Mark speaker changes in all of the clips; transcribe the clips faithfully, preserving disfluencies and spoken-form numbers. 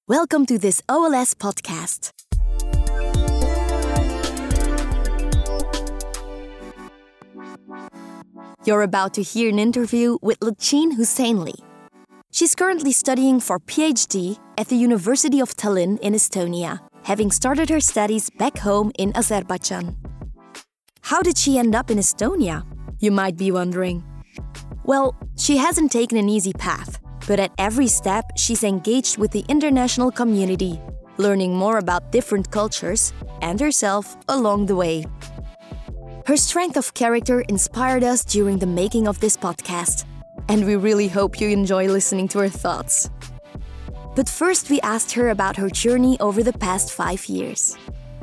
Speaker 1: Welcome to this O L S podcast. You're about to hear an interview with Lachin Husseinli. She's currently studying for PhD at the University of Tallinn in Estonia, having started her studies back home in Azerbaijan. How did she end up in Estonia? You might be wondering. Well, she hasn't taken an easy path, but at every step she's engaged with the international community, learning more about different cultures and herself along the way. Her strength of character inspired us during the making of this podcast, and we really hope you enjoy listening to her thoughts. But first we asked her about her journey over the past five years.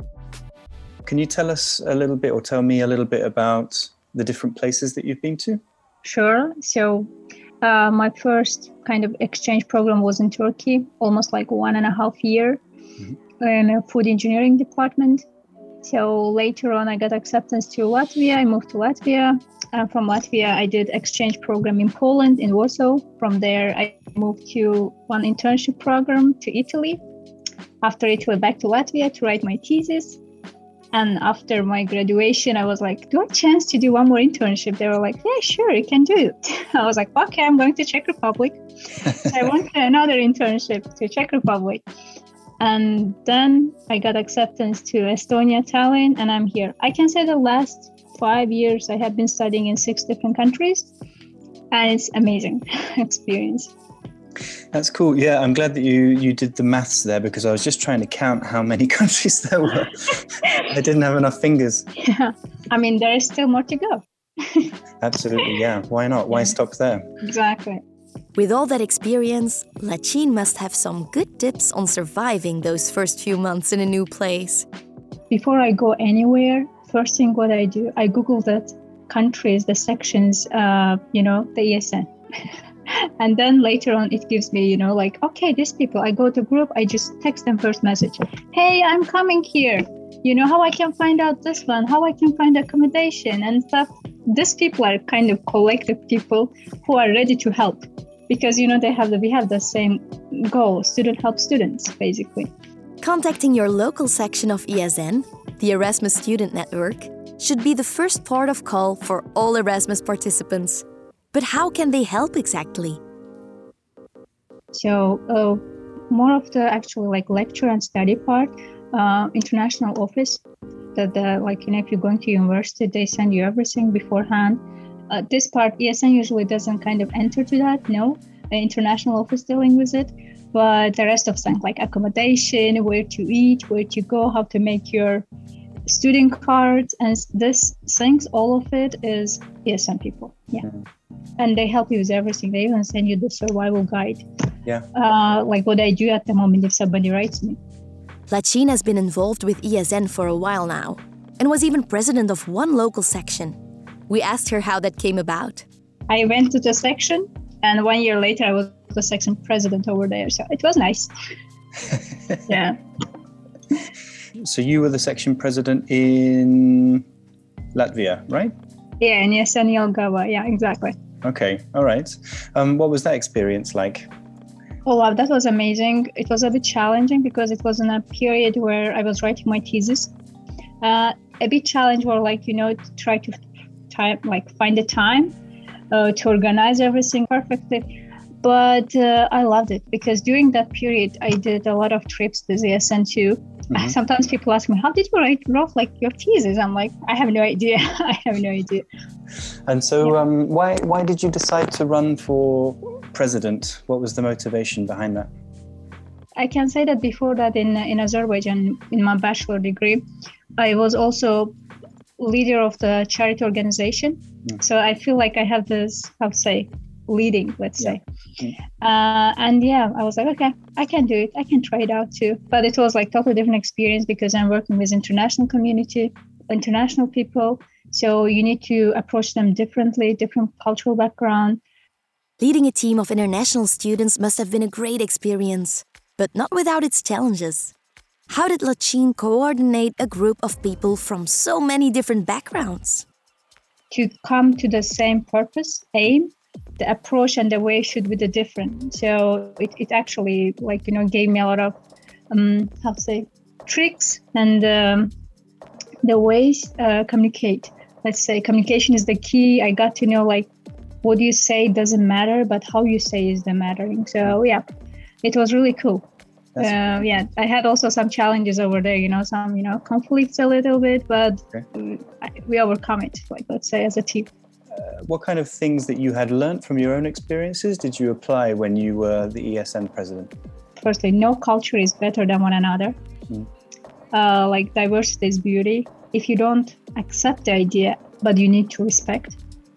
Speaker 2: Can you tell us a little bit, or tell me a little bit about the different places that you've been to?
Speaker 3: Sure. So uh, my first kind of exchange program was in Turkey, almost like one and a half year mm-hmm. in a food engineering department. So later on, I got acceptance to Latvia. I moved to Latvia. And from Latvia, I did exchange program in Poland, in Warsaw. From there, I moved to one internship program to Italy. After Italy, back to Latvia to write my thesis. And after my graduation, I was like, do I have a chance to do one more internship? They were like, yeah, sure, you can do it. I was like, okay, I'm going to Czech Republic. So I went to another internship to Czech Republic. And then I got acceptance to Estonia, Tallinn, and I'm here. I can say the last five years I have been studying in six different countries, and it's amazing experience.
Speaker 2: That's cool. Yeah, I'm glad that you you did the maths there, because I was just trying to count how many countries there were. I didn't have enough fingers.
Speaker 3: Yeah, I mean, there is still more to go.
Speaker 2: Absolutely, yeah. Why not? Why stop there?
Speaker 3: Exactly.
Speaker 1: With all that experience, Lachin must have some good tips on surviving those first few months in a new place.
Speaker 3: Before I go anywhere, first thing what I do, I Google the countries, the sections, uh, you know, the E S N. And then later on, it gives me, you know, like, okay, these people, I go to group, I just text them first message. Hey, I'm coming here. You know, how I can find out this one, how I can find accommodation and stuff. These people are kind of collective people who are ready to help. Because, you know, they have the, we have the same goal, student help students, basically.
Speaker 1: Contacting your local section of E S N, the Erasmus Student Network, should be the first port of call for all Erasmus participants. But how can they help exactly?
Speaker 3: So, uh, more of the actual like lecture and study part, uh, international office, that the, like, you know, if you're going to university, they send you everything beforehand. Uh, this part, E S N usually doesn't kind of enter to that, no. The international office dealing with it. But the rest of things like accommodation, where to eat, where to go, how to make your student cards, and this things, all of it is E S N people. Yeah. Mm-hmm. And they help you with everything. They even send you the survival guide.
Speaker 2: Yeah.
Speaker 3: Uh, like what I do at the moment if somebody writes me.
Speaker 1: Lachin has been involved with E S N for a while now and was even president of one local section. We asked her how that came about.
Speaker 3: I went to the section, and one year later I was the section president over there. So it was nice. Yeah.
Speaker 2: So you were the section president in Latvia, right?
Speaker 3: Yeah, in E S N Jelgava. Yeah, exactly.
Speaker 2: Okay, all right. Um, what was that experience like?
Speaker 3: Oh, wow, that was amazing. It was a bit challenging because it was in a period where I was writing my thesis. Uh, a bit challenge were like, you know, to try to time, like find the time uh, to organize everything perfectly. But uh, I loved it because during that period, I did a lot of trips with E S N too. Mm-hmm. Sometimes people ask me, how did you write wrote like your thesis? I'm like, I have no idea. I have no idea.
Speaker 2: And so
Speaker 3: yeah.
Speaker 2: um, why why did you decide to run for president? What was the motivation behind that?
Speaker 3: I can say that before that in in Azerbaijan, in my bachelor degree, I was also leader of the charity organization. Mm. So I feel like I have this, how to say, leading, let's
Speaker 2: yeah.
Speaker 3: say. Mm. Uh, and yeah, I was like, okay, I can do it. I can try it out too. But it was like totally different experience because I'm working with international community, international people. So you need to approach them differently, different cultural background.
Speaker 1: Leading a team of international students must have been a great experience, but not without its challenges. How did Lachin coordinate a group of people from so many different backgrounds?
Speaker 3: To come to the same purpose, aim, the approach and the way should be the different. So it, it actually like, you know, gave me a lot of, um, how to say, tricks and um, the ways uh, communicate. Let's say communication is the key. I got to know like what you say doesn't matter, but how you say is the mattering. So yeah, it was really cool. Uh, yeah, I had also some challenges over there, you know, some, you know, conflicts a little bit, but okay. we overcome it, like, let's say, as a team.
Speaker 2: Uh, what kind of things that you had learned from your own experiences did you apply when you were the E S N president?
Speaker 3: Firstly, no culture is better than one another. Mm. Uh, like diversity is beauty. If you don't accept the idea, but you need to respect.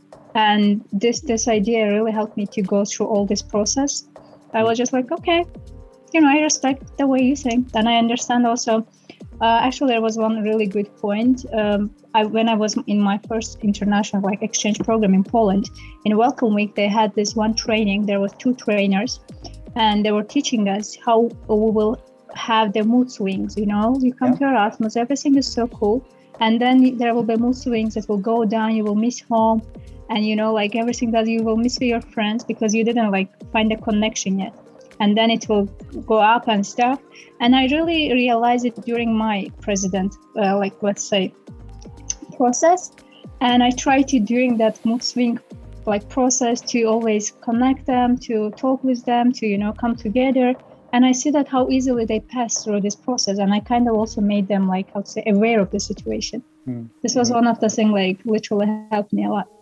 Speaker 3: And this, this idea really helped me to go through all this process. I was just like, okay, you know, I respect the way you think. And I understand also, uh, actually, there was one really good point. Um, I, when I was in my first international like exchange program in Poland, in Welcome Week, they had this one training. There were two trainers, and they were teaching us how we will have the mood swings. You know, you come yeah. to Erasmus, everything is so cool. And then there will be mood swings that will go down, you will miss home. And, you know, like everything that you will miss with your friends because you didn't like find a connection yet. And then it will go up and stuff. And I really realized it during my president, uh, like, let's say, process. And I try to, during that mood swing, like, process, to always connect them, to talk with them, to, you know, come together. And I see that how easily they pass through this process. And I kind of also made them, like, how to say, aware of the situation. Mm-hmm. This was one of the things, like, literally helped me a lot.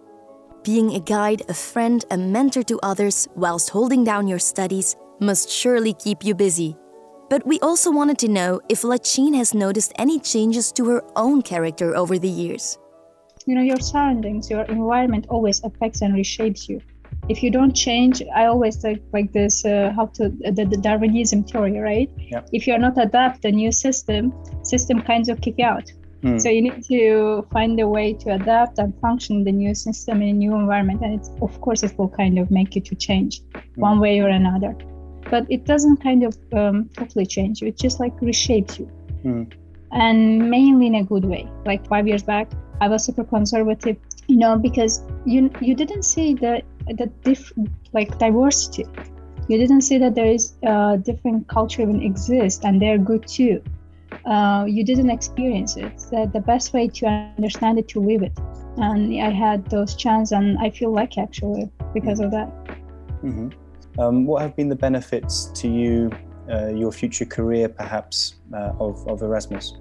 Speaker 1: Being a guide, a friend, a mentor to others whilst holding down your studies must surely keep you busy. But we also wanted to know if Lachin has noticed any changes to her own character over the years.
Speaker 3: You know, your surroundings, your environment always affects and reshapes you. If you don't change, I always like like this, uh, how to, the, the Darwinism theory, right? Yep. If you're not adapt the new system, system kind of kick out. Mm. So you need to find a way to adapt and function in the new system, in a new environment. And it's, of course, it will kind of make you to change mm. one way or another. But it doesn't kind of um, totally change you. It just like reshapes you. Mm. And mainly in a good way. Like five years back, I was super conservative, you know, because you you didn't see the, the diff, like diversity. You didn't see that there is uh, different culture even exist and they're good too. Uh, you didn't experience it. The, the best way to understand it, to live it. And I had those chances, and I feel lucky actually because of that.
Speaker 2: Mm-hmm. Um, what have been the benefits to you, uh, your future career perhaps, uh, of, of Erasmus?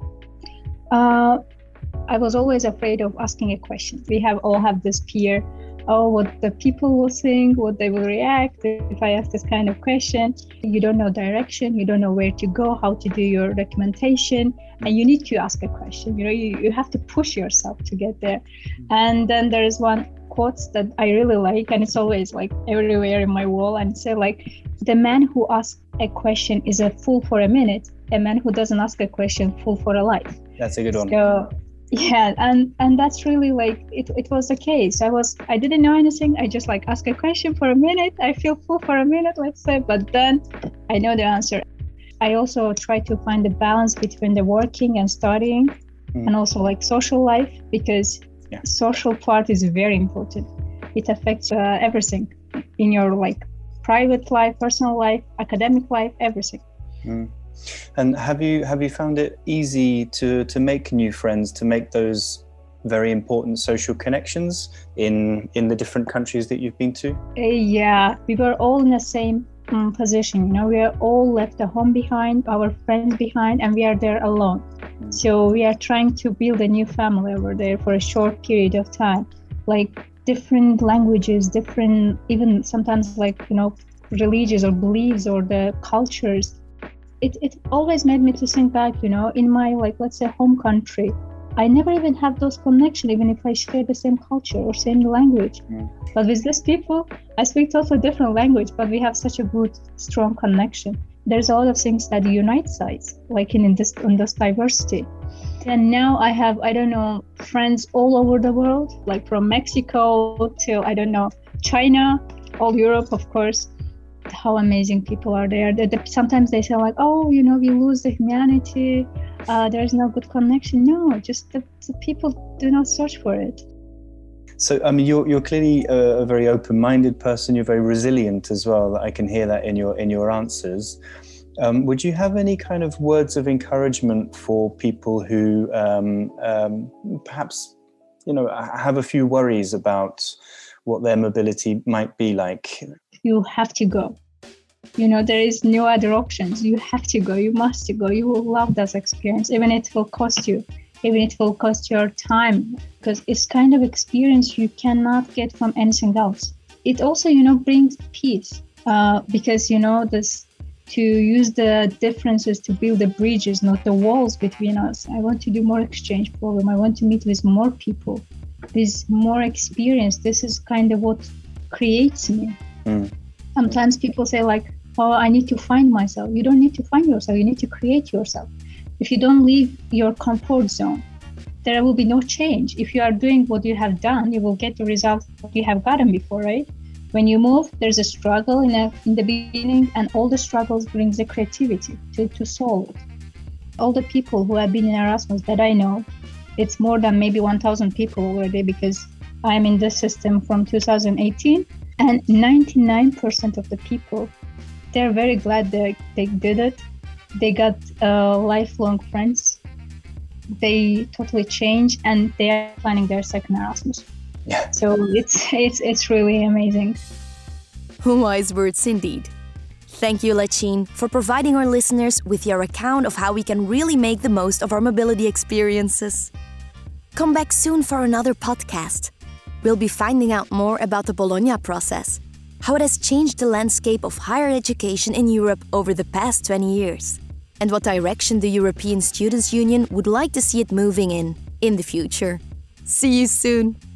Speaker 3: Uh, I was always afraid of asking a question. We have all have this fear. Oh, what the people will think, what they will react if I ask this kind of question. You don't know direction, you don't know where to go, how to do your documentation, and you need to ask a question. You know, you, you have to push yourself to get there. And then there is one quote that I really like, and it's always like everywhere in my wall, and say like, the man who asks a question is a fool for a minute. A man who doesn't ask a question, fool for a life.
Speaker 2: That's a good one.
Speaker 3: So, yeah, and and that's really like it, it was the case. I was I didn't know anything. I just like ask a question for a minute. I feel full for a minute, let's say, but then I know the answer. I also try to find the balance between the working and studying mm. and also like social life, because yeah. social part is very important. It affects uh, everything in your like private life, personal life, academic life, everything.
Speaker 2: Mm. And have you have you found it easy to to make new friends, to make those very important social connections in in the different countries that you've been to?
Speaker 3: Uh, yeah, we were all in the same um, position. You know, we are all left the home behind, our friends behind, and we are there alone. Mm. So we are trying to build a new family over there for a short period of time, like different languages, different, even sometimes like, you know, religions or beliefs or the cultures. It, it always made me to think back, you know, in my, like, let's say, home country. I never even have those connections, even if I share the same culture or same language. Mm. But with these people, I speak totally different language, but we have such a good, strong connection. There's a lot of things that unite sides, like in, in this in this diversity. And now I have, I don't know, friends all over the world, like from Mexico till, I don't know, China, all Europe, of course. How amazing people are there. They, they, sometimes they say like, oh, you know, we lose the humanity. Uh, there's no good connection. No, just the, the people do not search for it.
Speaker 2: So, I mean, you're you're clearly a, a very open-minded person. You're very resilient as well. I can hear that in your in your answers. Um, would you have any kind of words of encouragement for people who um, um, perhaps, you know, have a few worries about what their mobility might be like?
Speaker 3: You have to go. You know, there is no other options. You have to go. You must go. You will love that experience, even if it will cost you, even if it will cost your time, because it's kind of experience you cannot get from anything else. It also, you know, brings peace uh, because, you know, this to use the differences to build the bridges, not the walls between us. I want to do more exchange program. I want to meet with more people. This more experience. This is kind of what creates me. Mm. Sometimes people say like, oh, I need to find myself. You don't need to find yourself. You need to create yourself. If you don't leave your comfort zone, there will be no change. If you are doing what you have done, you will get the results that you have gotten before, right? When you move, there's a struggle in, a, in the beginning, and all the struggles brings the creativity to, to solve it. All the people who have been in Erasmus that I know, it's more than maybe one thousand people already, because I'm in this system from two thousand eighteen, and ninety-nine percent of the people, they're very glad they, they did it. They got uh, lifelong friends. They totally changed, and they are planning their second Erasmus.
Speaker 2: Yeah.
Speaker 3: So it's it's it's really amazing.
Speaker 1: Wise words indeed. Thank you, Lachin, for providing our listeners with your account of how we can really make the most of our mobility experiences. Come back soon for another podcast. We'll be finding out more about the Bologna process, how it has changed the landscape of higher education in Europe over the past twenty years, and what direction the European Students' Union would like to see it moving in in the future. See you soon!